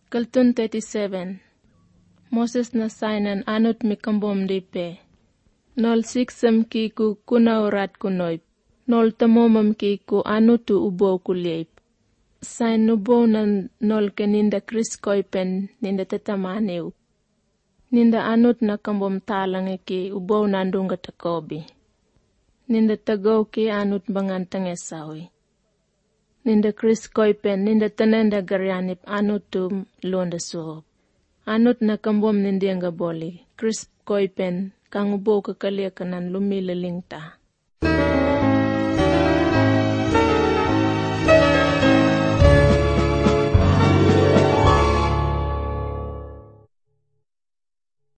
Kaltun 37. Moses na sainan anut mikambom dipe. Nol siksam kiku kuna urat kunoip. Nol tamomam kiku anutu ubo kuliep. Sain nubo na nol keninda kriskoipen ninda tatamaniu. Ninda anut na kambom talang iki ubo nandunga takobi. Ninda tagaw ki anut bangantange sawi. Ninda kriskoipen ninda tanenda garyanip anutum londa suhop. Anut na kambom nindianga boli. Kriskoipen kang ubo kakaliakanan lumilalingta.